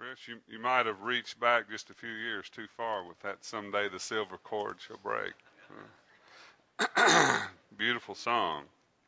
Chris, you might have reached back just a few years too far with that "Someday the Silver Cord Shall Break." Beautiful song.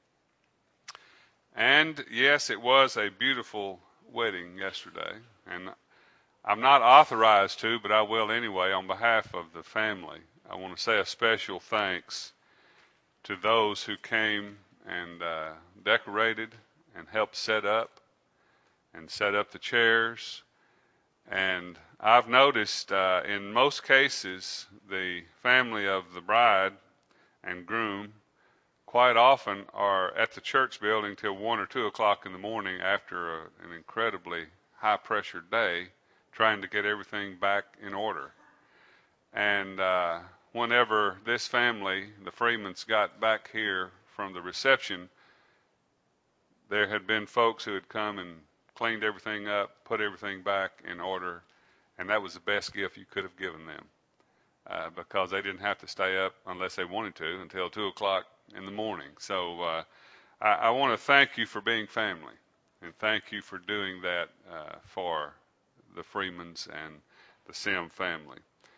And yes, it was a beautiful wedding yesterday. And I'm not authorized to, but I will anyway, on behalf of the family. I want to say a special thanks to those who came and decorated and helped set up the chairs. And I've noticed in most cases, the family of the bride and groom quite often are at the church building till 1 or 2 o'clock in the morning after an incredibly high pressure day, trying to get everything back in order. And whenever this family, the Freemans, got back here from the reception, there had been folks who had come and cleaned everything up, put everything back in order, and that was the best gift you could have given them because they didn't have to stay up unless they wanted to until 2 o'clock in the morning. So I want to thank you for being family, and thank you for doing that for the Freemans and the Sim family.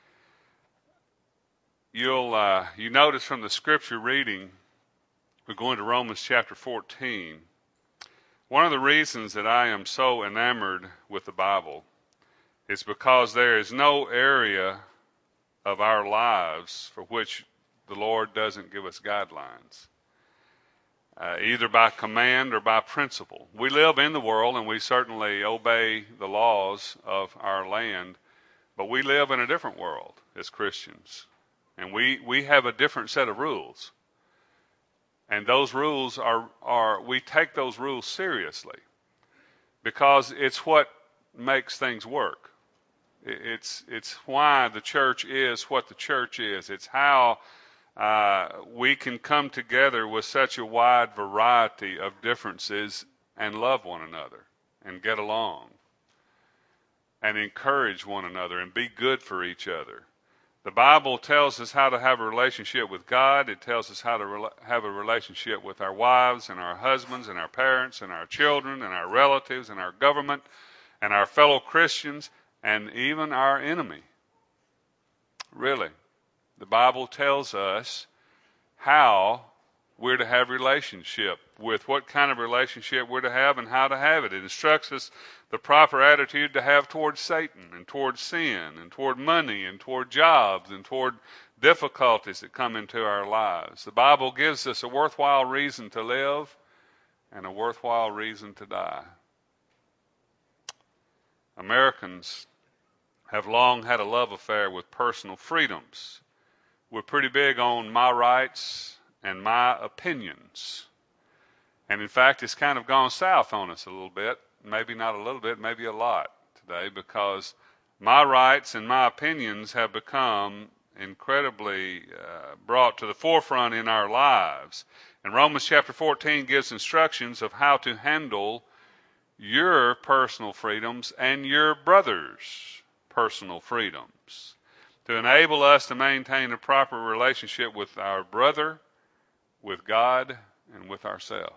You notice from the scripture reading, we're going to Romans chapter 14. One of the reasons that I am so enamored with the Bible is because there is no area of our lives for which the Lord doesn't give us guidelines, either by command or by principle. We live in the world and we certainly obey the laws of our land, but we live in a different world as Christians, and we have a different set of rules. And those rules we take those rules seriously because it's what makes things work. It's why the church is what the church is. It's how we can come together with such a wide variety of differences and love one another and get along and encourage one another and be good for each other. The Bible tells us how to have a relationship with God. It tells us how to have a relationship with our wives and our husbands and our parents and our children and our relatives and our government and our fellow Christians and even our enemy. Really, the Bible tells us how we're to have relationship with, what kind of relationship we're to have and how to have it. It instructs us the proper attitude to have towards Satan and towards sin and toward money and toward jobs and toward difficulties that come into our lives. The Bible gives us a worthwhile reason to live and a worthwhile reason to die. Americans have long had a love affair with personal freedoms. We're pretty big on my rights and my opinions. And in fact, it's kind of gone south on us a little bit. Maybe not a little bit, maybe a lot today, because my rights and my opinions have become incredibly brought to the forefront in our lives. And Romans chapter 14 gives instructions of how to handle your personal freedoms and your brother's personal freedoms to enable us to maintain a proper relationship with our brother, with God, and with ourselves.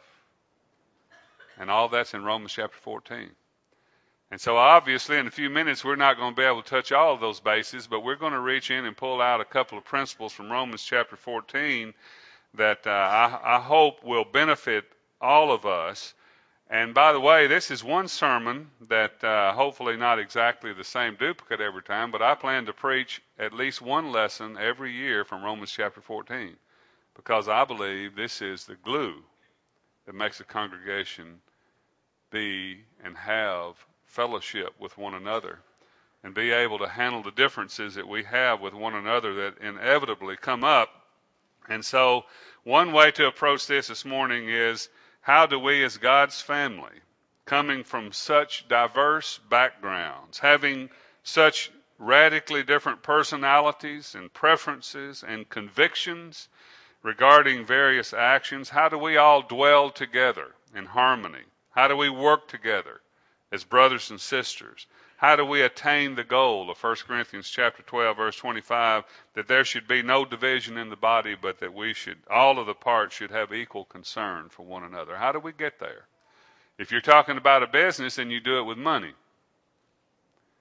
And all that's in Romans chapter 14. And so obviously in a few minutes we're not going to be able to touch all of those bases, but we're going to reach in and pull out a couple of principles from Romans chapter 14 that I hope will benefit all of us. And by the way, this is one sermon that hopefully not exactly the same duplicate every time, but I plan to preach at least one lesson every year from Romans chapter 14 because I believe this is the glue that makes a congregation be and have fellowship with one another and be able to handle the differences that we have with one another that inevitably come up. And so one way to approach this morning is, how do we as God's family, coming from such diverse backgrounds, having such radically different personalities and preferences and convictions regarding various actions, how do we all dwell together in harmony? How do we work together as brothers and sisters? How do we attain the goal of 1 Corinthians chapter 12, verse 25, that there should be no division in the body, but that all of the parts should have equal concern for one another? How do we get there? If you're talking about a business, then you do it with money.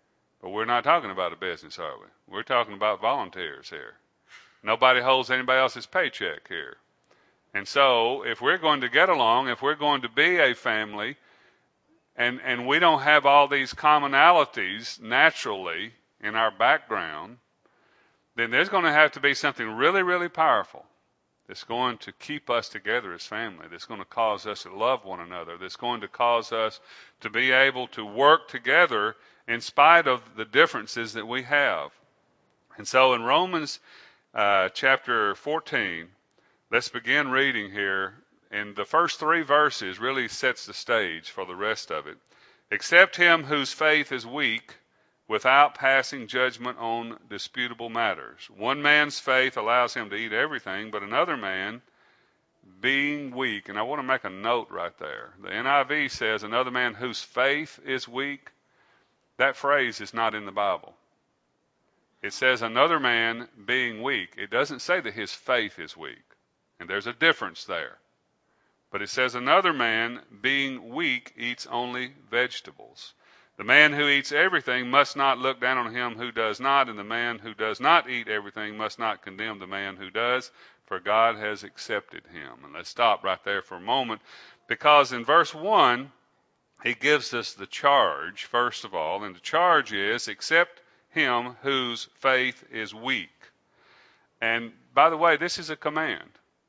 But we're not talking about a business, are we? We're talking about volunteers here. Nobody holds anybody else's paycheck here. And so if we're going to get along, if we're going to be a family, and we don't have all these commonalities naturally in our background, then there's going to have to be something really, really powerful that's going to keep us together as family, that's going to cause us to love one another, that's going to cause us to be able to work together in spite of the differences that we have. And so in Romans chapter 14, let's begin reading here. And the first 3 verses really sets the stage for the rest of it. Except him whose faith is weak, without passing judgment on disputable matters. One man's faith allows him to eat everything, but another man, being weak, and I want to make a note right there. The NIV says another man whose faith is weak. That phrase is not in the Bible. It says another man being weak. It doesn't say that his faith is weak, and there's a difference there. But it says another man being weak eats only vegetables. The man who eats everything must not look down on him who does not, and the man who does not eat everything must not condemn the man who does, for God has accepted him. And let's stop right there for a moment, because in verse 1, he gives us the charge, first of all, and the charge is, except him whose faith is weak. And by the way, this is a command.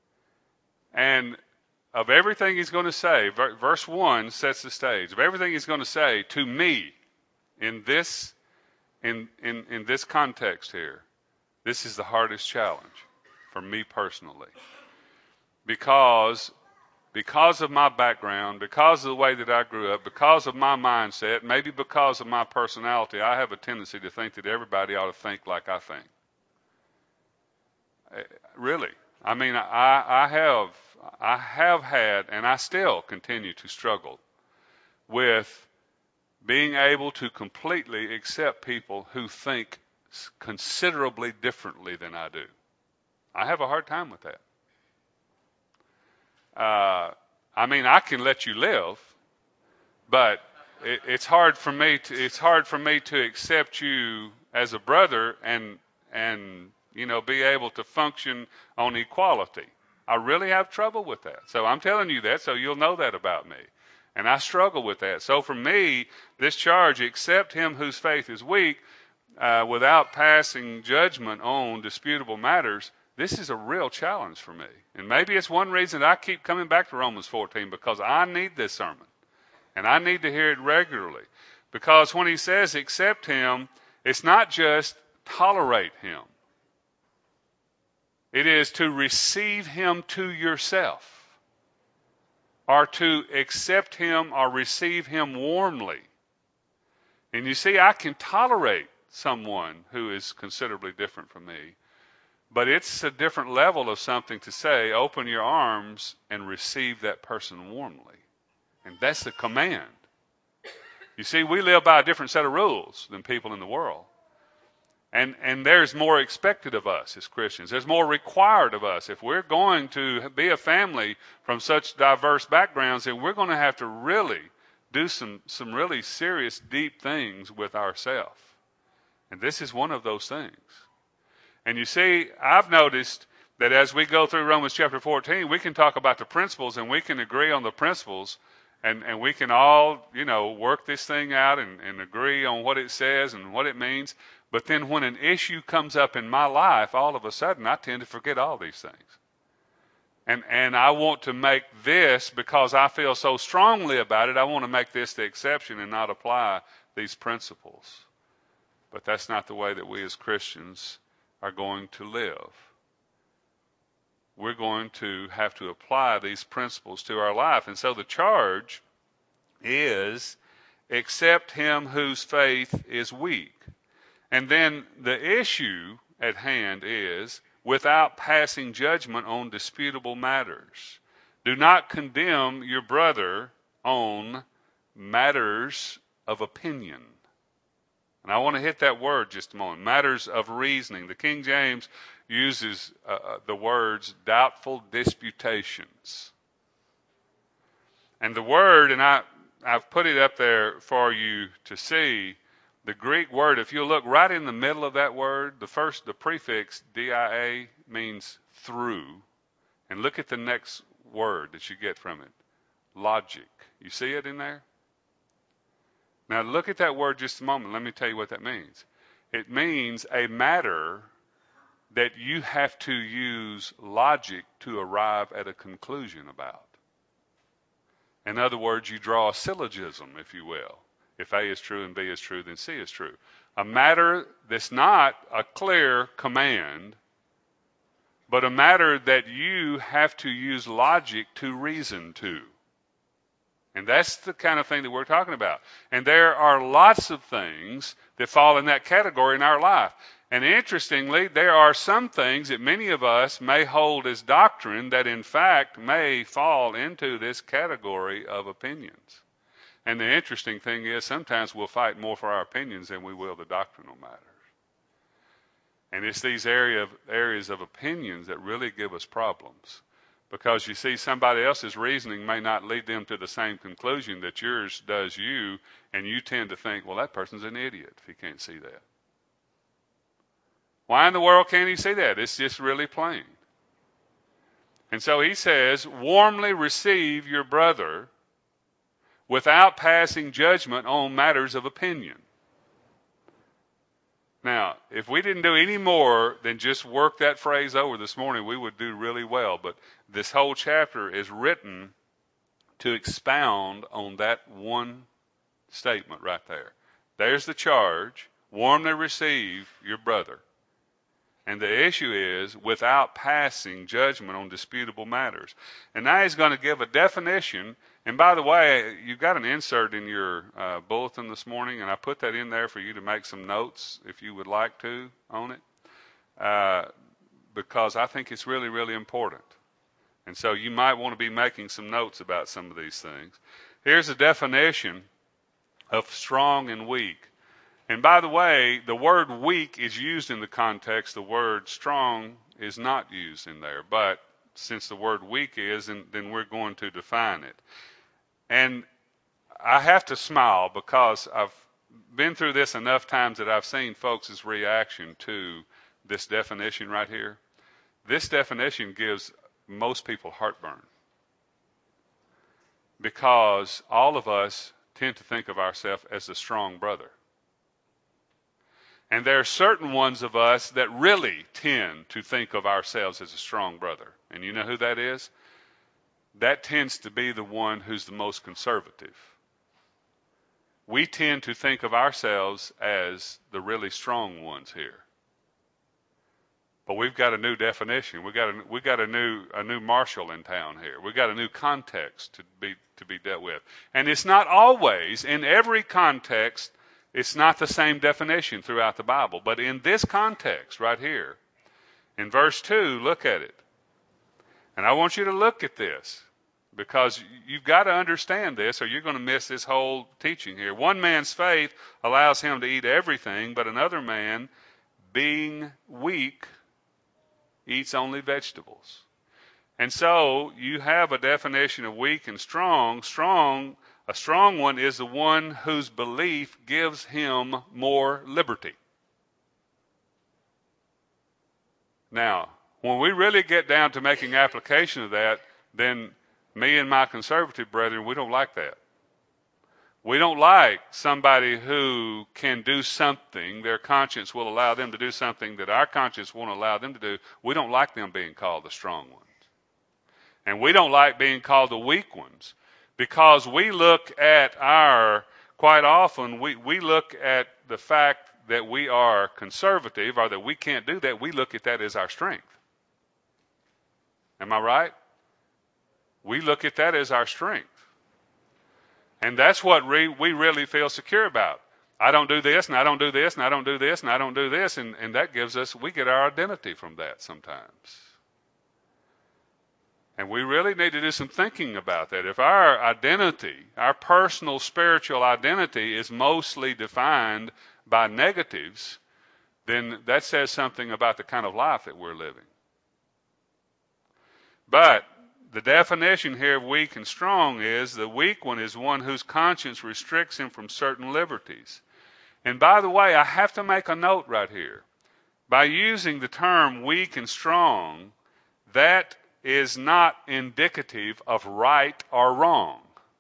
And of everything he's going to say, verse 1 sets the stage. Of everything he's going to say to me in this context here, this is the hardest challenge for me personally. Because of my background, because of the way that I grew up, because of my mindset, maybe because of my personality, I have a tendency to think that everybody ought to think like I think. Really. I mean, I have had, and I still continue to struggle with being able to completely accept people who think considerably differently than I do. I have a hard time with that. I mean, I can let you live, but it's hard for me to accept you as a brother and be able to function on equality. I really have trouble with that. So I'm telling you that so you'll know that about me. And I struggle with that. So for me, this charge, except him whose faith is weak, without passing judgment on disputable matters, this is a real challenge for me. And maybe it's one reason I keep coming back to Romans 14, because I need this sermon. And I need to hear it regularly. Because when he says accept him, it's not just tolerate him. It is to receive him to yourself, or to accept him or receive him warmly. And you see, I can tolerate someone who is considerably different from me, but it's a different level of something to say, open your arms and receive that person warmly. And that's the command. You see, we live by a different set of rules than people in the world. And there's more expected of us as Christians. There's more required of us. If we're going to be a family from such diverse backgrounds, then we're going to have to really do some really serious, deep things with ourselves. And this is one of those things. And you see, I've noticed that as we go through Romans chapter 14, we can talk about the principles and we can agree on the principles, and we can all, work this thing out and agree on what it says and what it means. But then when an issue comes up in my life, all of a sudden I tend to forget all these things. And I want to make this, because I feel so strongly about it, I want to make this the exception and not apply these principles. But that's not the way that we as Christians are going to live. We're going to have to apply these principles to our life. And so the charge is, accept him whose faith is weak. And then the issue at hand is, without passing judgment on disputable matters. Do not condemn your brother on matters of opinion. And I want to hit that word just a moment, matters of reasoning. The King James uses the words doubtful disputations. And the word, and I've put it up there for you to see, The Greek word, if you look right in the middle of that word, the prefix dia means through. And look at the next word that you get from it, logic. You see it in there? Now look at that word just a moment. Let me tell you what that means. It means a matter that you have to use logic to arrive at a conclusion about. In other words, you draw a syllogism, if you will. If A is true and B is true, then C is true. A matter that's not a clear command, but a matter that you have to use logic to reason to. And that's the kind of thing that we're talking about. And there are lots of things that fall in that category in our life. And interestingly, there are some things that many of us may hold as doctrine that in fact may fall into this category of opinions. And the interesting thing is sometimes we'll fight more for our opinions than we will the doctrinal matters. And it's these areas of opinions that really give us problems. Because you see, somebody else's reasoning may not lead them to the same conclusion that yours does you, and you tend to think, well, that person's an idiot if he can't see that. Why in the world can't he see that? It's just really plain. And so he says, warmly receive your brother without passing judgment on matters of opinion. Now, if we didn't do any more than just work that phrase over this morning, we would do really well. But this whole chapter is written to expound on that one statement right there. There's the charge, warmly receive your brother. And the issue is without passing judgment on disputable matters. And now he's going to give a definition. And by the way, you've got an insert in your bulletin this morning, and I put that in there for you to make some notes if you would like to on it, because I think it's really, really important. And so you might want to be making some notes about some of these things. Here's a definition of strong and weak. And by the way, the word weak is used in the context. The word strong is not used in there. But since the word weak is, then we're going to define it. And I have to smile because I've been through this enough times that I've seen folks' reaction to this definition right here. This definition gives most people heartburn because all of us tend to think of ourselves as a strong brother. And there are certain ones of us that really tend to think of ourselves as a strong brother. And you know who that is? That tends to be the one who's the most conservative. We tend to think of ourselves as the really strong ones here. But we've got a new definition. We've got a new marshal in town here. We've got a new context to be dealt with. And it's not always, in every context, it's not the same definition throughout the Bible. But in this context right here, in verse 2, look at it. And I want you to look at this because you've got to understand this or you're going to miss this whole teaching here. One man's faith allows him to eat everything, but another man, being weak, eats only vegetables. And so you have a definition of weak and strong. A strong one is the one whose belief gives him more liberty. Now, when we really get down to making application of that, then me and my conservative brethren, we don't like that. We don't like somebody who can do something, their conscience will allow them to do something that our conscience won't allow them to do. We don't like them being called the strong ones. And we don't like being called the weak ones because we look at quite often, we look at the fact that we are conservative or that we can't do that, we look at that as our strength. Am I right? We look at that as our strength. And that's what we really feel secure about. I don't do this, and I don't do this, and I don't do this, and I don't do this, and that we get our identity from that sometimes. And we really need to do some thinking about that. If our identity, our personal spiritual identity is mostly defined by negatives, then that says something about the kind of life that we're living. But the definition here of weak and strong is the weak one is one whose conscience restricts him from certain liberties. And by the way, I have to make a note right here. By using the term weak and strong, that is not indicative of right or wrong.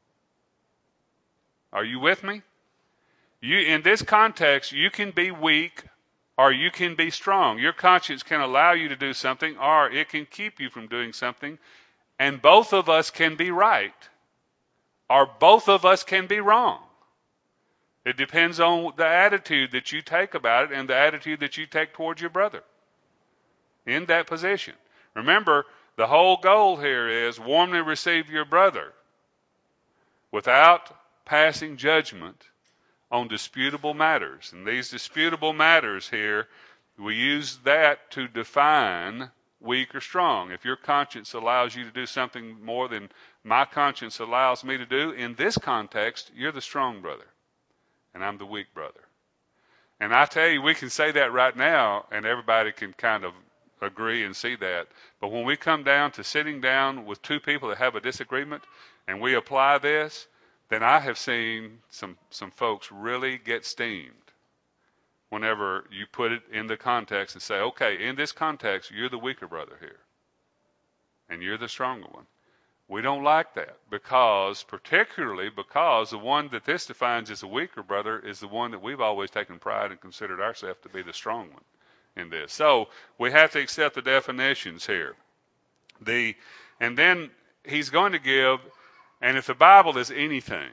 Are you with me? In this context, you can be weak or you can be strong. Your conscience can allow you to do something or it can keep you from doing something. And both of us can be right or both of us can be wrong. It depends on the attitude that you take about it and the attitude that you take towards your brother in that position. Remember, the whole goal here is warmly receive your brother without passing judgment on disputable matters. And these disputable matters here, we use that to define weak or strong. If your conscience allows you to do something more than my conscience allows me to do, in this context, you're the strong brother. And I'm the weak brother. And I tell you, we can say that right now, and everybody can kind of agree and see that. But when we come down to sitting down with two people that have a disagreement, and we apply this, then I have seen some folks really get steamed whenever you put it in the context and say, okay, in this context, you're the weaker brother here, and you're the stronger one. We don't like that particularly because the one that this defines as a weaker brother is the one that we've always taken pride and considered ourselves to be the strong one in this. So we have to accept the definitions here. And then he's going to give, and if the Bible is anything,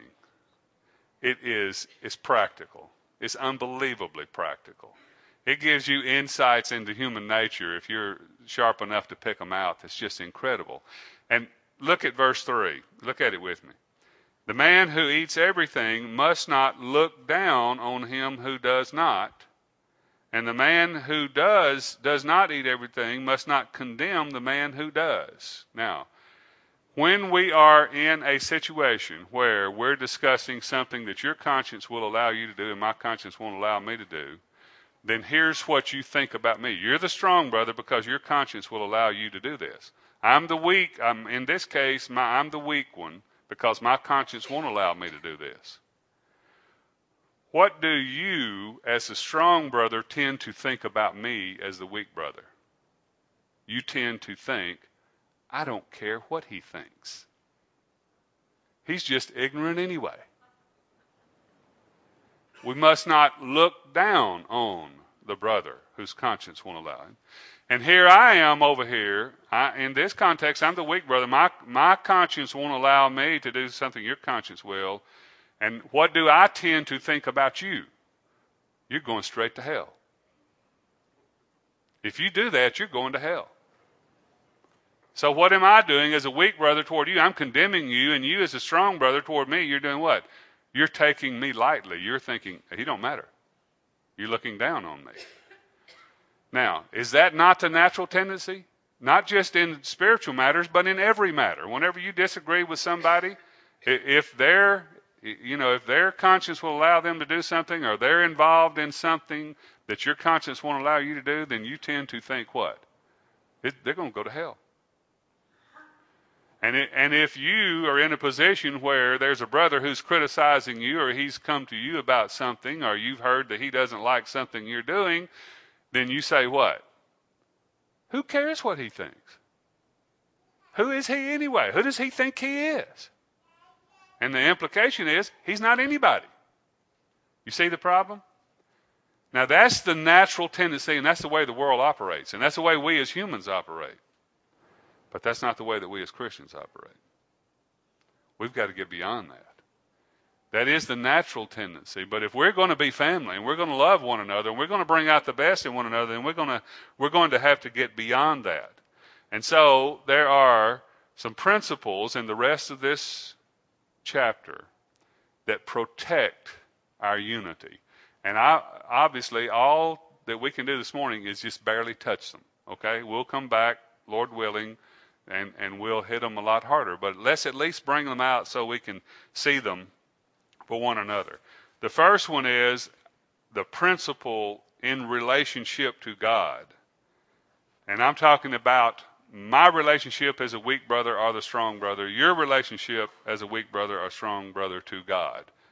it's practical. It's unbelievably practical. It gives you insights into human nature if you're sharp enough to pick them out. It's just incredible. And look at verse 3. Look at it with me. The man who eats everything must not look down on him who does not. And the man who does not eat everything must not condemn the man who does. Now, when we are in a situation where we're discussing something that your conscience will allow you to do and my conscience won't allow me to do, then here's what you think about me. You're the strong brother because your conscience will allow you to do this. I'm the weak. In this case, I'm the weak one because my conscience won't allow me to do this. What do you, as the strong brother, tend to think about me as the weak brother? You tend to think, I don't care what he thinks. He's just ignorant anyway. We must not look down on the brother whose conscience won't allow him. And here I am over here. In this context, I'm the weak brother. My conscience won't allow me to do something your conscience will. And what do I tend to think about you? You're going straight to hell. If you do that, you're going to hell. So what am I doing as a weak brother toward you? I'm condemning you, and you as a strong brother toward me, you're doing what? You're taking me lightly. You're thinking, he don't matter. You're looking down on me. Now, is that not the natural tendency? Not just in spiritual matters, but in every matter. Whenever you disagree with somebody, if their conscience will allow them to do something, or they're involved in something that your conscience won't allow you to do, then you tend to think what? They're going to go to hell. And if you are in a position where there's a brother who's criticizing you, or he's come to you about something, or you've heard that he doesn't like something you're doing, then you say what? Who cares what he thinks? Who is he anyway? Who does he think he is? And the implication is he's not anybody. You see the problem? Now that's the natural tendency, and that's the way the world operates, and that's the way we as humans operate. But that's not the way that we as Christians operate. We've got to get beyond that. That is the natural tendency. But if we're going to be family and we're going to love one another and we're going to bring out the best in one another, then we're going to have to get beyond that. And so there are some principles in the rest of this chapter that protect our unity. And obviously all that we can do this morning is just barely touch them. Okay? We'll come back, Lord willing, and we'll hit them a lot harder. But let's at least bring them out so we can see them for one another. The first one is the principle in relationship to God. And I'm talking about my relationship as a weak brother or the strong brother, your relationship as a weak brother or strong brother to God.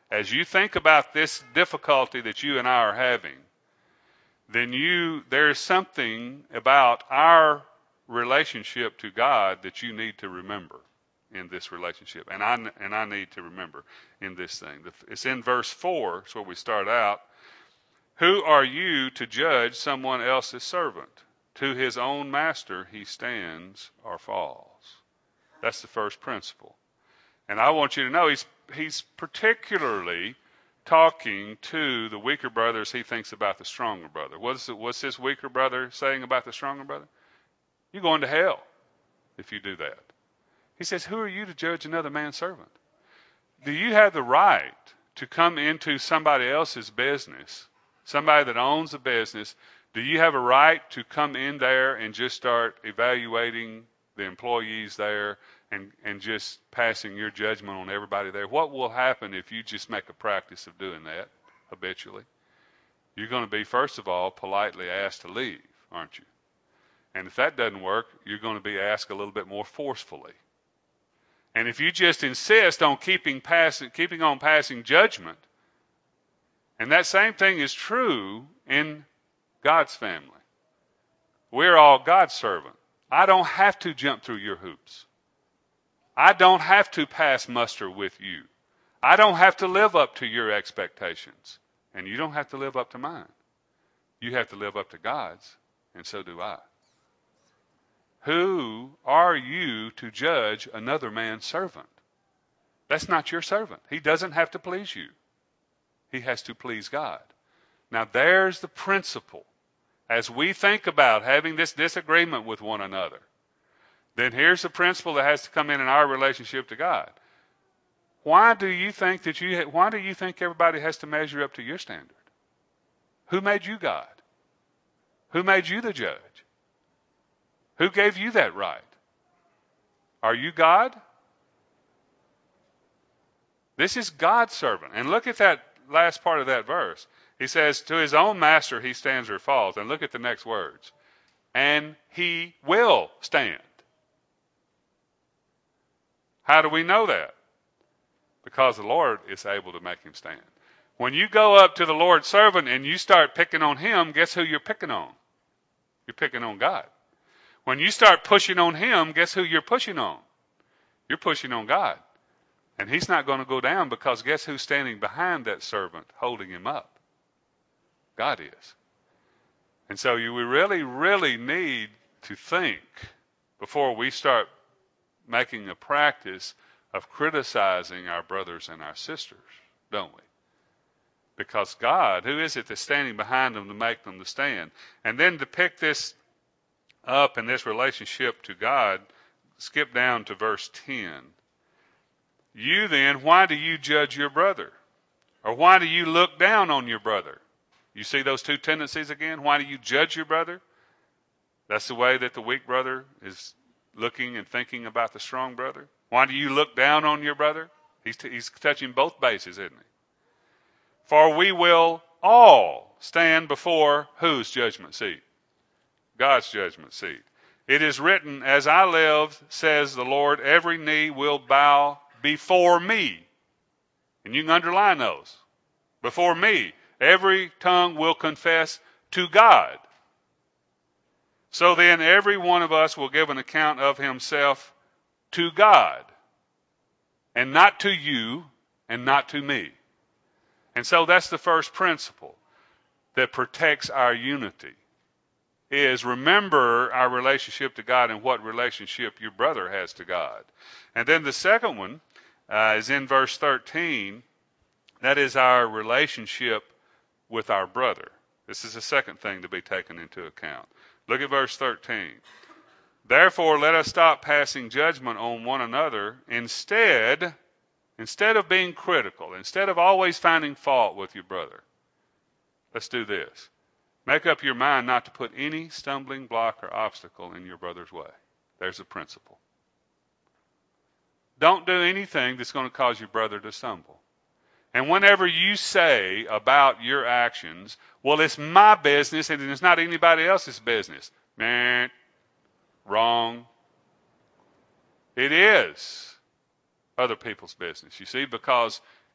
as you think about this difficulty that you and I are having, then there's something about our relationship to God that you need to remember in this relationship. And I need to remember in this thing. It's in verse 4, it's where we start out. Who are you to judge someone else's servant? To his own master he stands or falls. That's the first principle. And I want you to know he's particularly talking to the weaker brother as he thinks about the stronger brother. What's this weaker brother saying about the stronger brother? You're going to hell if you do that. He says, who are you to judge another man's servant? Do you have the right to come into somebody else's business, somebody that owns a business? Do you have a right to come in there and just start evaluating the employees there and just passing your judgment on everybody there? What will happen if you just make a practice of doing that habitually? You're going to be, first of all, politely asked to leave, aren't you? And if that doesn't work, you're going to be asked a little bit more forcefully. And if you just insist on keeping on passing judgment, and that same thing is true in God's family. We're all God's servant. I don't have to jump through your hoops. I don't have to pass muster with you. I don't have to live up to your expectations. And you don't have to live up to mine. You have to live up to God's, and so do I. Who are you to judge another man's servant? That's not your servant. He doesn't have to please you. He has to please God. Now there's the principle. As we think about having this disagreement with one another, then here's the principle that has to come in our relationship to God. Why do you think everybody has to measure up to your standard? Who made you God? Who made you the judge? Who gave you that right? Are you God? This is God's servant. And look at that last part of that verse. He says, to his own master he stands or falls. And look at the next words. And he will stand. How do we know that? Because the Lord is able to make him stand. When you go up to the Lord's servant and you start picking on him, guess who you're picking on? You're picking on God. When you start pushing on him, guess who you're pushing on? You're pushing on God. And he's not going to go down because guess who's standing behind that servant holding him up? God is. And so we really, really need to think before we start making a practice of criticizing our brothers and our sisters, don't we? Because God, who is it that's standing behind them to make them to stand? And then to pick this up in this relationship to God, skip down to verse 10. You then, why do you judge your brother? Or why do you look down on your brother? You see those two tendencies again? Why do you judge your brother? That's the way that the weak brother is looking and thinking about the strong brother. Why do you look down on your brother? He's touching both bases, isn't he? For we will all stand before whose judgment seat? God's judgment seat. It is written, as I live, says the Lord, every knee will bow before me. And you can underline those. Before me. Every tongue will confess to God. So then every one of us will give an account of himself to God. And not to you and not to me. And so that's the first principle that protects our unity. Is remember our relationship to God and what relationship your brother has to God. And then the second one is in verse 13. That is our relationship with our brother. This is the second thing to be taken into account. Look at verse 13. Therefore, let us stop passing judgment on one another. Instead of being critical, instead of always finding fault with your brother, let's do this. Make up your mind not to put any stumbling block or obstacle in your brother's way. There's a principle. Don't do anything that's going to cause your brother to stumble. And whenever you say about your actions, well, it's my business and it's not anybody else's business. Man, wrong. It is other people's business, you see, because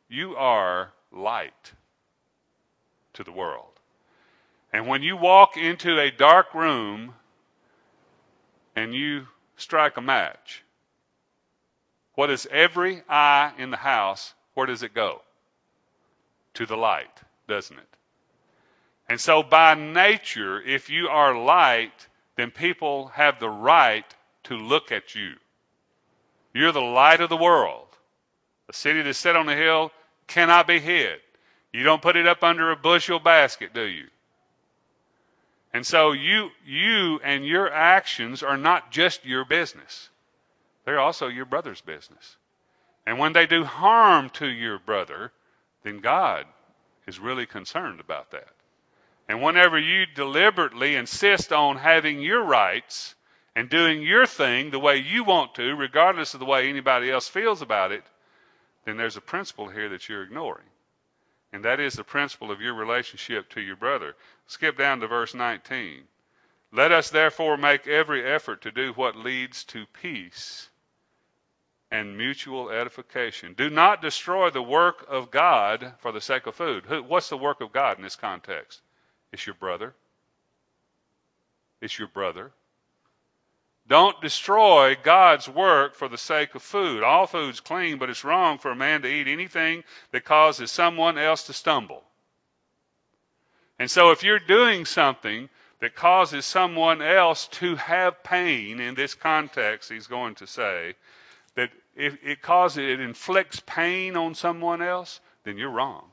You are light to the world. And when you walk into a dark room and you strike a match, what is every eye in the house? Where does it go? To the light, doesn't it? And so by nature, if you are light, then people have the right to look at you. You're the light of the world. A city that's set on a hill cannot be hid. You don't put it up under a bushel basket, do you? And so you and your actions are not just your business. They're also your brother's business. And when they do harm to your brother, then God is really concerned about that. And whenever you deliberately insist on having your rights and doing your thing the way you want to, regardless of the way anybody else feels about it, then there's a principle here that you're ignoring. And that is the principle of your relationship to your brother. Skip down to verse 19. Let us therefore make every effort to do what leads to peace and mutual edification. Do not destroy the work of God for the sake of food. What's the work of God in this context? It's your brother. It's your brother. Don't destroy God's work for the sake of food. All food's clean, but it's wrong for a man to eat anything that causes someone else to stumble. And so if you're doing something that causes someone else to have pain, in this context, he's going to say, that if it inflicts pain on someone else, then you're wrong.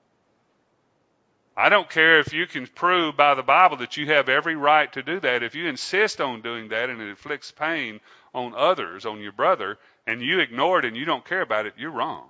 I don't care if you can prove by the Bible that you have every right to do that. If you insist on doing that and it inflicts pain on others, on your brother, and you ignore it and you don't care about it, you're wrong.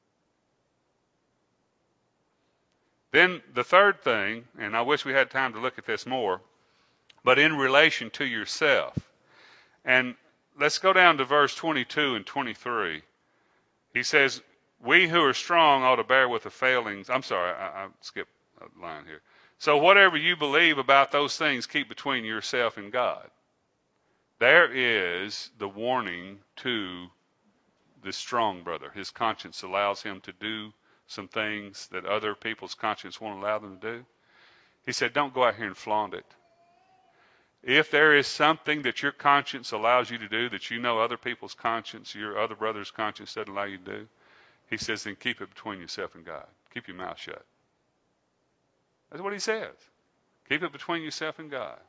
Then the third thing, and I wish we had time to look at this more, but in relation to yourself. And let's go down to verse 22 and 23. He says, we who are strong ought to bear with the failings. I'm sorry, I skipped a line here. So whatever you believe about those things, keep between yourself and God. There is the warning to the strong brother. His conscience allows him to do some things that other people's conscience won't allow them to do. He said, don't go out here and flaunt it. If there is something that your conscience allows you to do that you know other people's conscience, your other brother's conscience doesn't allow you to do, he says, then keep it between yourself and God. Keep your mouth shut. That's what he says. Keep it between yourself and God.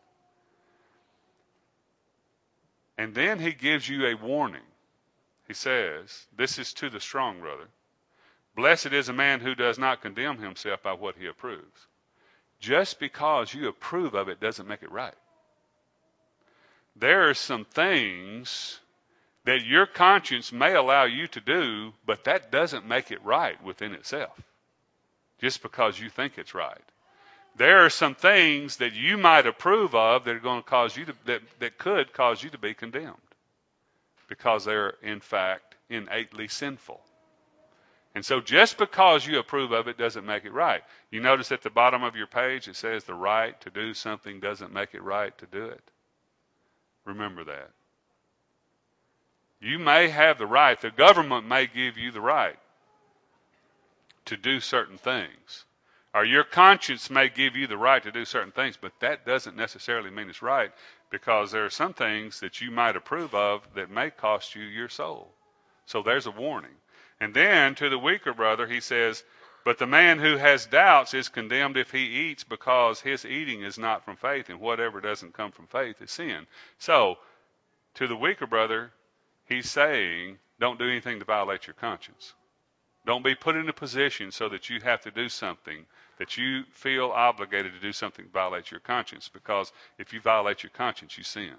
And then he gives you a warning. He says, this is to the strong brother. Blessed is a man who does not condemn himself by what he approves. Just because you approve of it doesn't make it right. There are some things that your conscience may allow you to do, but that doesn't make it right within itself, just because you think it's right. There are some things that you might approve of that are going to cause you to, that could cause you to be condemned, because they're in fact innately sinful. And so just because you approve of it doesn't make it right. You notice at the bottom of your page it says the right to do something doesn't make it right to do it. Remember that. You may have the right, the government may give you the right to do certain things. Or your conscience may give you the right to do certain things, but that doesn't necessarily mean it's right, because there are some things that you might approve of that may cost you your soul. So there's a warning. And then to the weaker brother, he says, but the man who has doubts is condemned if he eats, because his eating is not from faith, and whatever doesn't come from faith is sin. So to the weaker brother, he's saying, don't do anything to violate your conscience. Don't be put in a position so that you have to do something, that you feel obligated to do something to violate your conscience, because if you violate your conscience, you sin.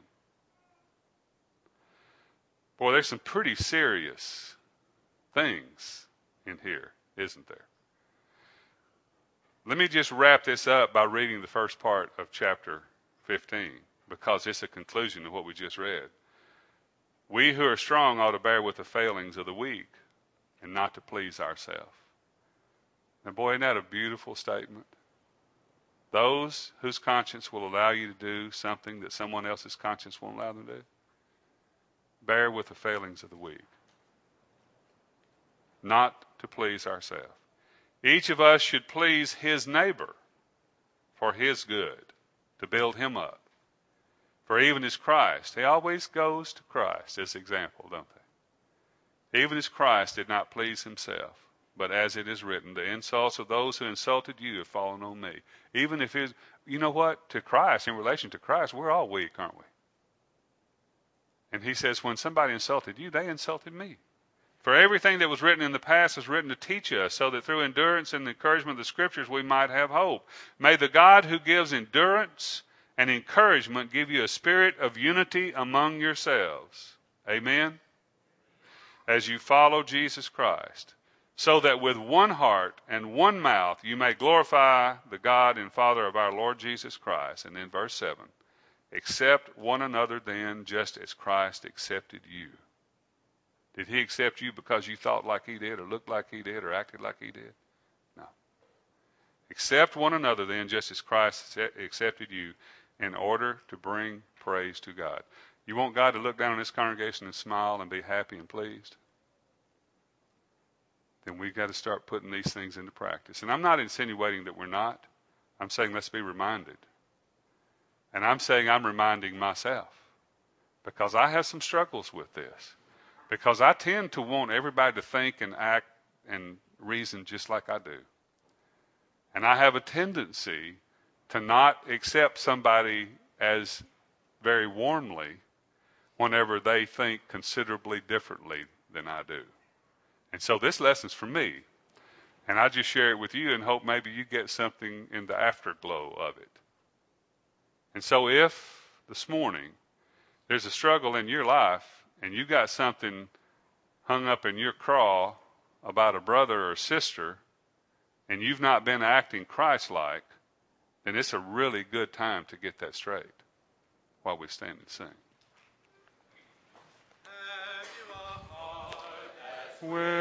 Boy, there's some pretty serious things in here, isn't there? Let me just wrap this up by reading the first part of chapter 15, because it's a conclusion of what we just read. We who are strong ought to bear with the failings of the weak and not to please ourselves. Now, boy, isn't that a beautiful statement? Those whose conscience will allow you to do something that someone else's conscience won't allow them to do, bear with the failings of the weak. not to please ourselves. Each of us should please his neighbor for his good, to build him up. For even as Christ, he always goes to Christ as example, don't they? Even as Christ did not please himself, but as it is written, the insults of those who insulted you have fallen on me. Even if his, you know what? To Christ, in relation to Christ, we're all weak, aren't we? And he says, when somebody insulted you, they insulted me. For everything that was written in the past was written to teach us, so that through endurance and the encouragement of the Scriptures we might have hope. May the God who gives endurance and encouragement give you a spirit of unity among yourselves. Amen? As you follow Jesus Christ, so that with one heart and one mouth you may glorify the God and Father of our Lord Jesus Christ. And then verse 7, accept one another then, just as Christ accepted you. Did he accept you because you thought like he did, or looked like he did, or acted like he did? No. Accept one another then, just as Christ accepted you, in order to bring praise to God. You want God to look down on this congregation and smile and be happy and pleased? Then we've got to start putting these things into practice. And I'm not insinuating that we're not. I'm saying let's be reminded. And I'm saying I'm reminding myself, because I have some struggles with this. Because I tend to want everybody to think and act and reason just like I do. And I have a tendency to not accept somebody as very warmly whenever they think considerably differently than I do. And so this lesson's for me. And I just share it with you and hope maybe you get something in the afterglow of it. And so if this morning there's a struggle in your life, and you got something hung up in your craw about a brother or sister, and you've not been acting Christ-like, then it's a really good time to get that straight while we stand and sing. Have you a heart that's